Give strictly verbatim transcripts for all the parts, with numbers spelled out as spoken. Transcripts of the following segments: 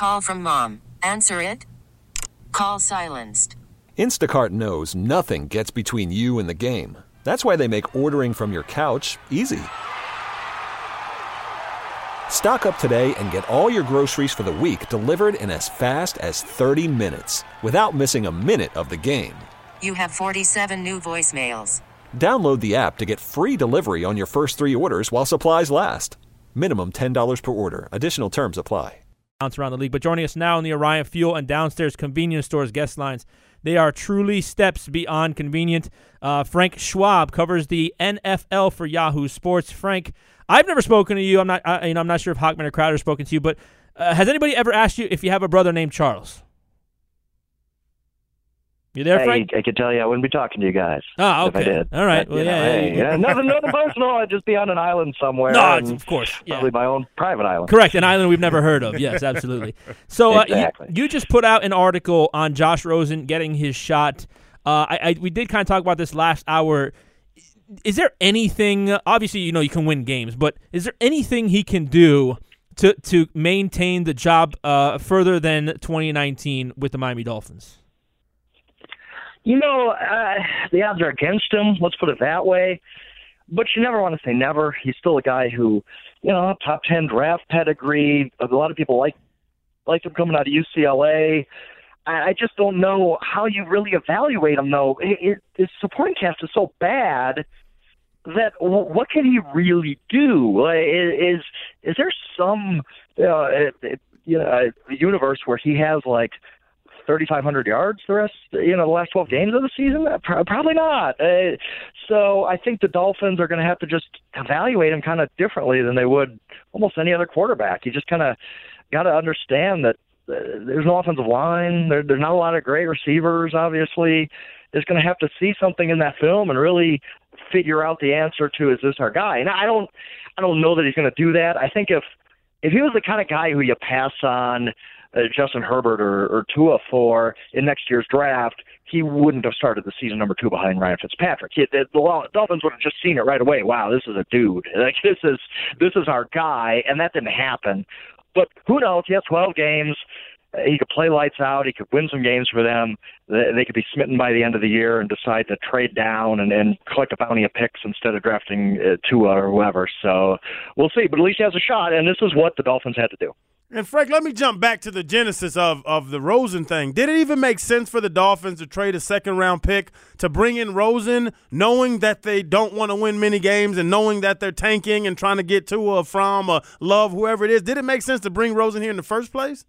Call from mom. Answer it. Call silenced. Instacart knows nothing gets between you and the game. That's why they make ordering from your couch easy. Stock up today and get all your groceries for the week delivered in as fast as thirty minutes without missing a minute of the game. You have forty-seven new voicemails. Download the app to get free delivery on your first three orders while supplies last. Minimum ten dollars per order. Additional terms apply. Around the league, but joining us now in the Orion Fuel and Downstairs Convenience Stores guest lines, they are truly steps beyond convenient. Uh, Frank Schwab covers the N F L for Yahoo Sports. Frank, I've never spoken to you. I'm not, I, you know, I'm not sure if Hockman or Crowder has spoken to you, but uh, has anybody ever asked you if you have a brother named Charles? You there, Frank? I, I could tell you I wouldn't be talking to you guys. Oh, okay. If I did. All right. But, well, yeah, yeah, hey, yeah. yeah. Nothing, nothing personal. I'd just be on an island somewhere. No, and of course. Yeah. Probably my own private island. Correct, an island we've never heard of. Yes, absolutely. So uh, exactly. you, you just put out an article on Josh Rosen getting his shot. Uh, I, I we did kind of talk about this last hour. Is there anything? Obviously, you know you can win games, but is there anything he can do to to maintain the job uh, further than twenty nineteen with the Miami Dolphins? You know, uh, the odds are against him. Let's put it that way. But you never want to say never. He's still a guy who, you know, top ten draft pedigree. A lot of people like like him coming out of U C L A. I, I just don't know how you really evaluate him, though. It, it, his supporting cast is so bad that w- what can he really do? Uh, is is there some uh, you know universe where he has like thirty-five hundred yards the rest, you know, the last twelve games of the season? Probably not. Uh, so I think the Dolphins are going to have to just evaluate him kind of differently than they would almost any other quarterback. You just kind of got to understand that uh, there's no offensive line. There, there's not a lot of great receivers, obviously. There's going to have to see something in that film and really figure out the answer to, is this our guy? And I don't, I don't know that he's going to do that. I think if, if he was the kind of guy who you pass on Uh, Justin Herbert or, or Tua for in next year's draft, he wouldn't have started the season number two behind Ryan Fitzpatrick. He, the, the Dolphins would have just seen it right away. Wow, this is a dude. Like this is this is our guy, and that didn't happen. But who knows? He has twelve games. He could play lights out. He could win some games for them. They, they could be smitten by the end of the year and decide to trade down and, and collect a bounty of picks instead of drafting uh, Tua or whoever. So we'll see. But at least he has a shot, and this is what the Dolphins had to do. And, Frank, let me jump back to the genesis of, of the Rosen thing. Did it even make sense for the Dolphins to trade a second-round pick to bring in Rosen, knowing that they don't want to win many games and knowing that they're tanking and trying to get to or from or Love, whoever it is? Did it make sense to bring Rosen here in the first place?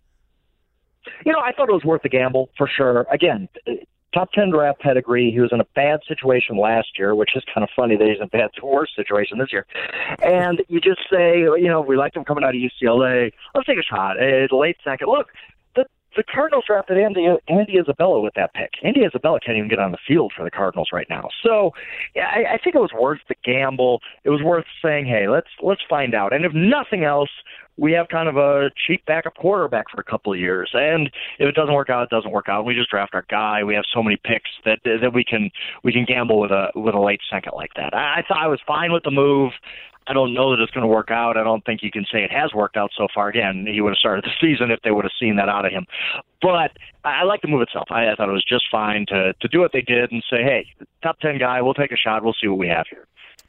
You know, I thought it was worth the gamble for sure. Again, top ten draft pedigree. He was in a bad situation last year, which is kind of funny that he's in a bad, worse situation this year. And you just say, you know, we liked him coming out of U C L A. Let's take a shot. It's late second. Look, the the Cardinals drafted Andy, Andy Isabella with that pick. Andy Isabella can't even get on the field for the Cardinals right now. So yeah, I, I think it was worth the gamble. It was worth saying, hey, let's let's find out. And if nothing else, we have kind of a cheap backup quarterback for a couple of years. And if it doesn't work out, it doesn't work out. We just draft our guy. We have so many picks that that we can we can gamble with a with a late second like that. I, I thought I was fine with the move. I don't know that it's going to work out. I don't think you can say it has worked out so far. Again, he would have started the season if they would have seen that out of him. But I, I like the move itself. I, I thought it was just fine to to do what they did and say, hey, top ten guy, we'll take a shot. We'll see what we have here.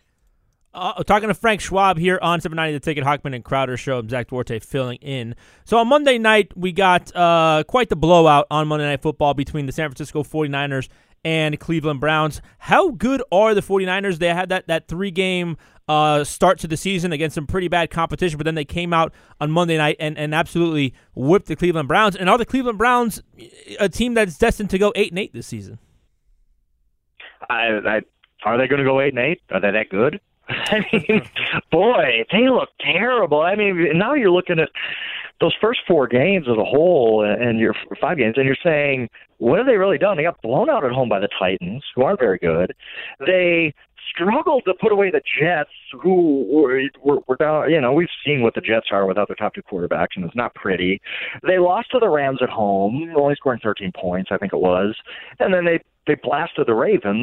Uh, talking to Frank Schwab here on seven ninety The Ticket, Hockman and Crowder Show. I'm Zach Duarte filling in. So on Monday night, we got uh, quite the blowout on Monday Night Football between the San Francisco forty-niners and Cleveland Browns. How good are the forty-niners? They had that, that three-game uh, start to the season against some pretty bad competition, but then they came out on Monday night and, and absolutely whipped the Cleveland Browns. And are the Cleveland Browns a team that's destined to go eight and eight this season? I, I, are they going to go eight and eight? Are they that good? I mean, boy, they look terrible. I mean, now you're looking at those first four games as a whole, and your five games, and you're saying, what have they really done? They got blown out at home by the Titans, who aren't very good. They struggled to put away the Jets, who were, were, were down. You know, we've seen what the Jets are without their top two quarterbacks, and it's not pretty. They lost to the Rams at home, only scoring thirteen points, I think it was, and then they they blasted the Ravens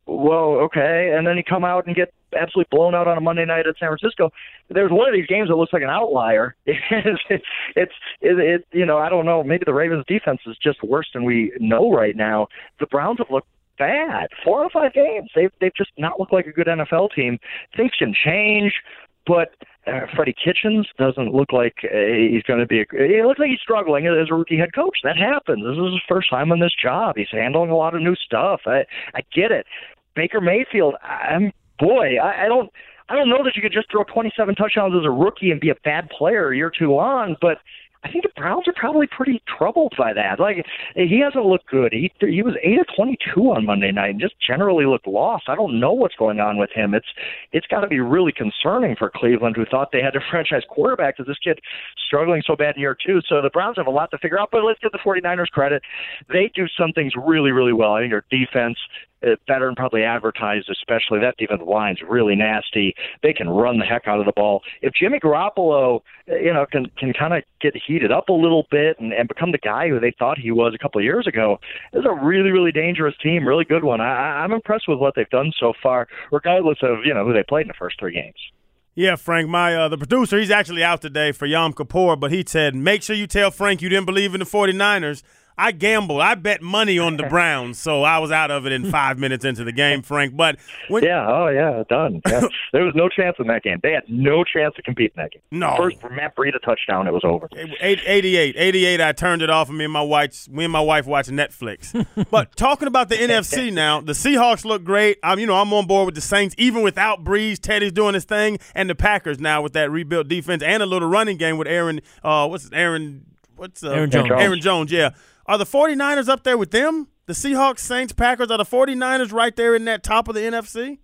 well, okay. And then you come out and get absolutely blown out on a Monday night at San Francisco. There's one of these games that looks like an outlier. it's, it's it, it, you know, I don't know. Maybe the Ravens defense is just worse than we know right now. The Browns have looked bad. Four out of five games. They've, they've just not looked like a good N F L team. Things can change, but uh, Freddie Kitchens doesn't look like uh, he's going to be a, he looks like he's struggling as a rookie head coach. That happens. This is his first time on this job. He's handling a lot of new stuff. I, I get it. Baker Mayfield, I'm boy, I, I don't I don't know that you could just throw twenty-seven touchdowns as a rookie and be a bad player a year or two on, but I think the Browns are probably pretty troubled by that. Like, he hasn't looked good. He he was eight of twenty-two on Monday night and just generally looked lost. I don't know what's going on with him. It's it's got to be really concerning for Cleveland, who thought they had a franchise quarterback, because this kid struggling so bad in year two. So the Browns have a lot to figure out, but let's give the 49ers credit. They do some things really, really well. I think their defense, uh, better than probably advertised, especially that defensive line's really nasty. They can run the heck out of the ball. If Jimmy Garoppolo, you know, can can kind of get heated up a little bit and, and become the guy who they thought he was a couple of years ago, this is a really, really dangerous team, really good one. I, I'm impressed with what they've done so far, regardless of, you know, who they played in the first three games. Yeah, Frank, my uh, the producer, he's actually out today for Yom Kippur, but he said, make sure you tell Frank you didn't believe in the 49ers. I gambled. I bet money on the Browns, so I was out of it in five minutes into the game, Frank. But when, yeah, oh yeah, done. Yeah. There was no chance in that game. They had no chance to compete in that game. No. First Matt Breida touchdown, it was over. eighty-eight, eighty-eight. I turned it off, and me and my wife, me and my wife watching Netflix. But talking about the N F C now, the Seahawks look great. I'm, you know, I'm on board with the Saints, even without Breeze. Teddy's doing his thing, and the Packers now with that rebuilt defense and a little running game with Aaron. Uh, what's it, Aaron? What's uh, Aaron Jones? Aaron Jones, yeah. Are the 49ers up there with them? The Seahawks, Saints, Packers, are the 49ers right there in that top of the N F C?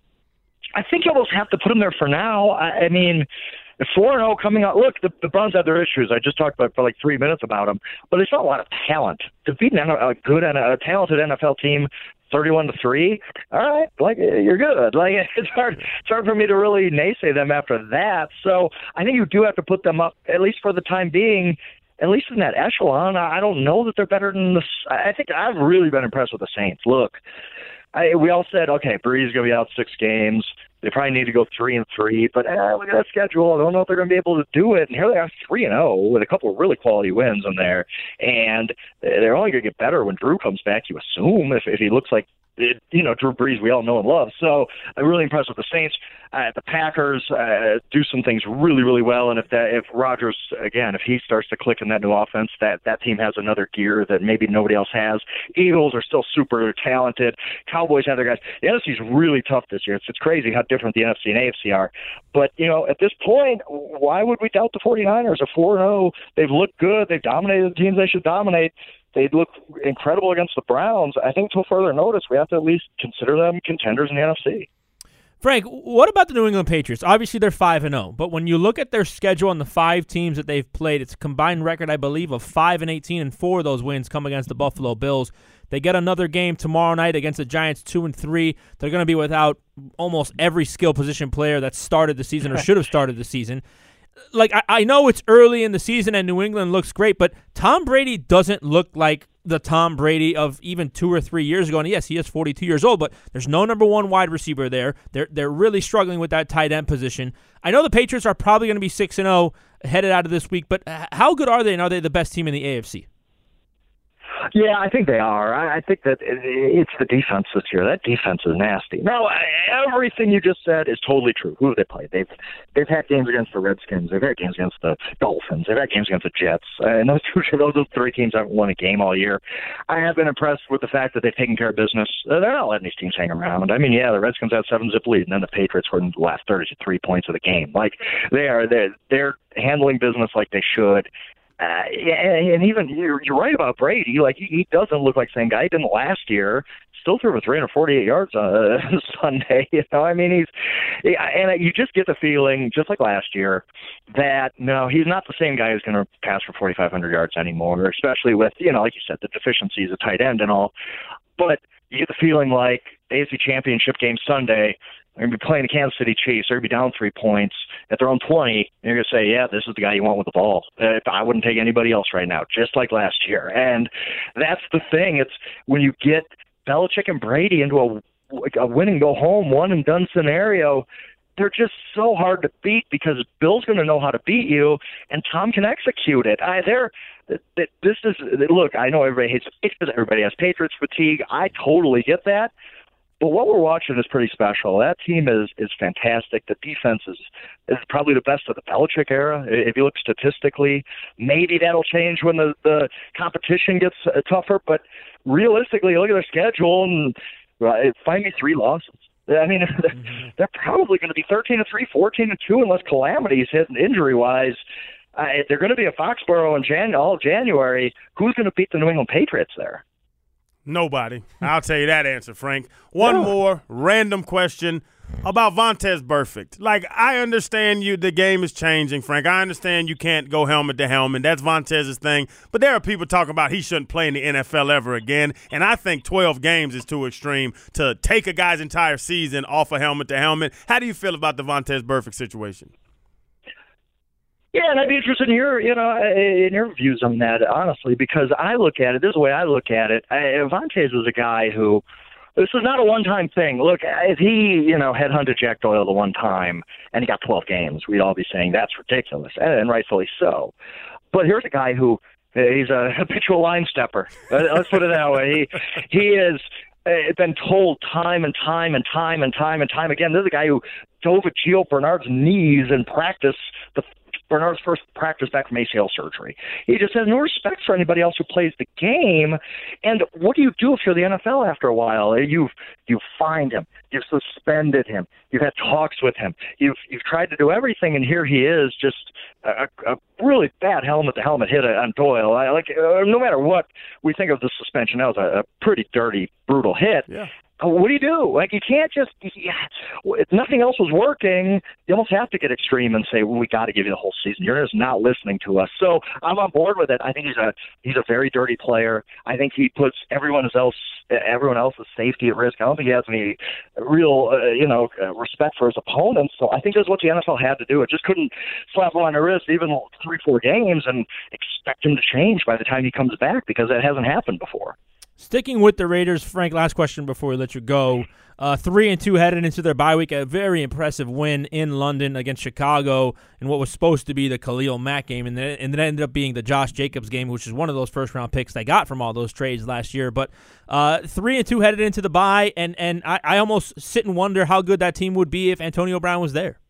I think you almost have to put them there for now. I, I mean, four and oh coming out. Look, the, the Browns have their issues. I just talked about for like three minutes about them. But there's not a lot of talent. To beat an, a good and a talented N F L team thirty-one to three, all right, like, you're good. Like, it's hard, it's hard for me to really naysay them after that. So I think you do have to put them up, at least for the time being, at least in that echelon. I don't know that they're better than the – I think I've really been impressed with the Saints. Look, I, we all said, okay, Breeze is going to be out six games. They probably need to go three and three, but eh, look at that schedule. I don't know if they're going to be able to do it. And here they are, three and zero with a couple of really quality wins in there. And they're only going to get better when Drew comes back. You assume if if he looks like, you know, Drew Brees we all know and love. So I'm really impressed with the Saints. Uh, the Packers uh, do some things really, really well. And if that, if Rodgers, again, if he starts to click in that new offense, that, that team has another gear that maybe nobody else has. Eagles are still super talented. Cowboys have their guys. The N F C is really tough this year. It's, it's crazy how different the N F C and A F C are. But, you know, at this point, why would we doubt the 49ers? Are four and oh. They've looked good. They've dominated the teams they should dominate. They look incredible against the Browns. I think until further notice, we have to at least consider them contenders in the N F C. Frank, what about the New England Patriots? Obviously, they're five and oh, but when you look at their schedule and the five teams that they've played, it's a combined record, I believe, of five and eighteen, and four of those wins come against the Buffalo Bills. They get another game tomorrow night against the Giants, two and three. They're going to be without almost every skill position player that started the season or should have started the season. Like, I, I know it's early in the season and New England looks great, but Tom Brady doesn't look like the Tom Brady of even two or three years ago. And yes, he is forty-two years old, but there's no number one wide receiver there. They're they're really struggling with that tight end position. I know the Patriots are probably going to be six and oh headed out of this week, but how good are they, and are they the best team in the A F C? Yeah, I think they are. I think that it's the defense this year. That defense is nasty. No, everything you just said is totally true. Who have they played? They've they've had games against the Redskins. They've had games against the Dolphins. They've had games against the Jets. And those two, those three teams haven't won a game all year. I have been impressed with the fact that they've taken care of business. They're not letting these teams hang around. I mean, yeah, the Redskins had seven zip lead, and then the Patriots were in the last thirty-three points of the game. Like, they are they're, they're handling business like they should. Uh, and even you're, you're right about Brady. Like, he, he doesn't look like the same guy he didn't last year. Still threw for three hundred forty-eight yards on uh, Sunday. You know, I mean, he's and you just get the feeling, just like last year, that no, he's not the same guy who's going to pass for forty-five hundred yards anymore. Especially with, you know, like you said, the deficiencies of tight end and all. But you get the feeling like the A F C Championship game Sunday, they're going to be playing the Kansas City Chiefs. They're going to be down three points at their own twenty. And you're going to say, yeah, this is the guy you want with the ball. Uh, I wouldn't take anybody else right now, just like last year. And that's the thing. It's when you get Belichick and Brady into a a win and go home, one and done scenario. They're just so hard to beat because Bill's going to know how to beat you, and Tom can execute it. I, they're, this is look. I know everybody hates Patriots. Everybody has Patriots fatigue. I totally get that. But what we're watching is pretty special. That team is is fantastic. The defense is, is probably the best of the Belichick era. If you look statistically, maybe that'll change when the, the competition gets uh, tougher. But realistically, look at their schedule and uh, find me three losses. I mean, mm-hmm. they're probably going to be thirteen and three, fourteen and two, unless calamities hit injury-wise. Uh, they're going to be a Foxborough in Jan- all of January. Who's going to beat the New England Patriots there? Nobody. I'll tell you that answer, Frank. One yeah. more random question about Vontaze Burfict. Like, I understand you. The game is changing, Frank. I understand you can't go helmet to helmet. That's Vontaze's thing. But there are people talking about he shouldn't play in the N F L ever again. And I think twelve games is too extreme to take a guy's entire season off a helmet to helmet. How do you feel about the Vontaze Burfict situation? Yeah, and I'd be interested in your, you know, in your views on that, honestly, because I look at it, this is the way I look at it. I, Vontaze was a guy who, this is not a one-time thing. Look, if he, you know, headhunted Jack Doyle the one time and he got twelve games, we'd all be saying that's ridiculous, and rightfully so. But here's a guy who, he's a habitual line stepper. Let's put it that way. He, he is been told time and time and time and time and time again. This is a guy who dove at Gio Bernard's knees in practice the Bernard's first practice back from A C L surgery. He just has no respect for anybody else who plays the game. And what do you do if you're the N F L after a while? You've you've fined him, you've suspended him, you've had talks with him, you've you've tried to do everything, and here he is, just a, a really bad helmet-to-helmet hit on Doyle. I, like uh, no matter what we think of the suspension, that was a, a pretty dirty, brutal hit. Yeah. What do you do? Like, you can't just, yeah, if nothing else was working, you almost have to get extreme and say, well, we got to give you the whole season. You're just not listening to us. So I'm on board with it. I think he's a he's a very dirty player. I think he puts everyone else everyone else's safety at risk. I don't think he has any real, uh, you know, uh, respect for his opponents. So I think that's what the N F L had to do. It just couldn't slap him on the wrist even three, four games and expect him to change by the time he comes back, because that hasn't happened before. Sticking with the Raiders, Frank, last question before we let you go. Uh, three and two headed into their bye week, a very impressive win in London against Chicago in what was supposed to be the Khalil Mack game, and then and it ended up being the Josh Jacobs game, which is one of those first round picks they got from all those trades last year. But uh, three and two headed into the bye, and and I, I almost sit and wonder how good that team would be if Antonio Brown was there.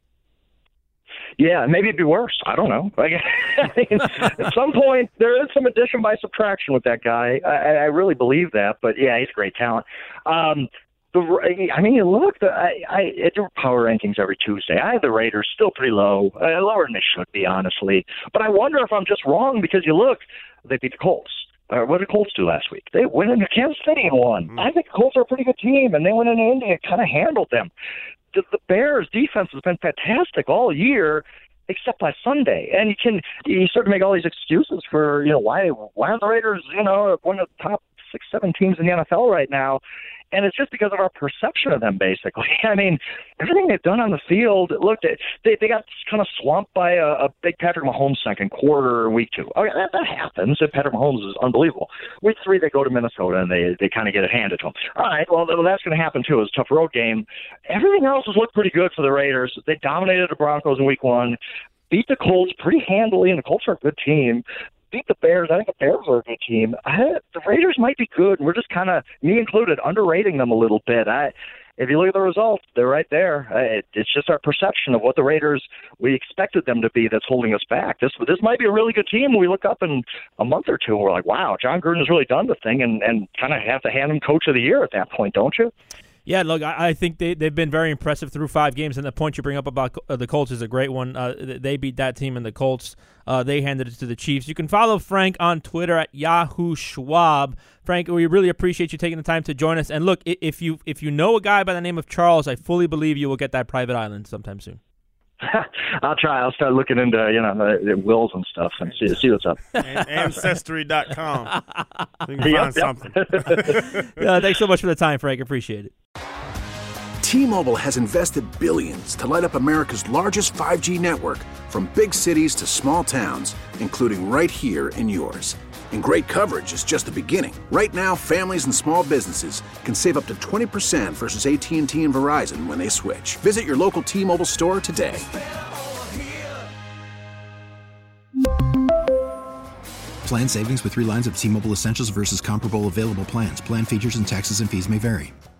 Yeah, maybe it'd be worse. I don't know. Like, I mean, at some point, there is some addition by subtraction with that guy. I, I really believe that. But, yeah, he's a great talent. Um, the, I mean, you look, the, I, I, I do power rankings every Tuesday. I have the Raiders still pretty low, uh, lower than they should be, honestly. But I wonder if I'm just wrong, because you look, they beat the Colts. Uh, what did the Colts do last week? They went into Kansas City and won. Mm. I think the Colts are a pretty good team, and they went into Indy and kind of handled them. The, the Bears' defense has been fantastic all year, except last Sunday. And you can you start to make all these excuses for, you know, why why are the Raiders, you know, one of the top six, seven teams in the N F L right now. And it's just because of our perception of them, basically. I mean, everything they've done on the field, look, they they got kind of swamped by a, a big Patrick Mahomes second quarter in week two. Okay, that, that happens. Patrick Mahomes is unbelievable. Week three, they go to Minnesota, and they, they kind of get it handed to them. All right, well, that's going to happen, too. It's a tough road game. Everything else has looked pretty good for the Raiders. They dominated the Broncos in week one, beat the Colts pretty handily, and the Colts are a good team. Beat the Bears. I think the Bears are a good team. I, the Raiders might be good, and we're just kind of, me included, underrating them a little bit. I, if you look at the results, they're right there. I, it, it's just our perception of what the Raiders, we expected them to be, that's holding us back. This this might be a really good team. We look up in a month or two, and we're like, wow, John Gruden has really done the thing, and, and kind of have to hand him Coach of the Year at that point, don't you? Yeah, look, I think they, they've been very impressive through five games, and the point you bring up about uh, the Colts is a great one. Uh, they beat that team, and the Colts, uh, they handed it to the Chiefs. You can follow Frank on Twitter at Yahoo Schwab. Frank, we really appreciate you taking the time to join us. And look, if you if you know a guy by the name of Charles, I fully believe you will get that private island sometime soon. I'll try. I'll start looking into, you know, the, the wills and stuff and see see what's up. Ancestry dot com. You can yep, find yep. something. Yeah, thanks so much for the time, Frank. Appreciate it. T-Mobile has invested billions to light up America's largest five G network, from big cities to small towns, including right here in yours. And great coverage is just the beginning. Right now, families and small businesses can save up to twenty percent versus A T and T and Verizon when they switch. Visit your local T-Mobile store today. Plan savings with three lines of T-Mobile Essentials versus comparable available plans. Plan features and taxes and fees may vary.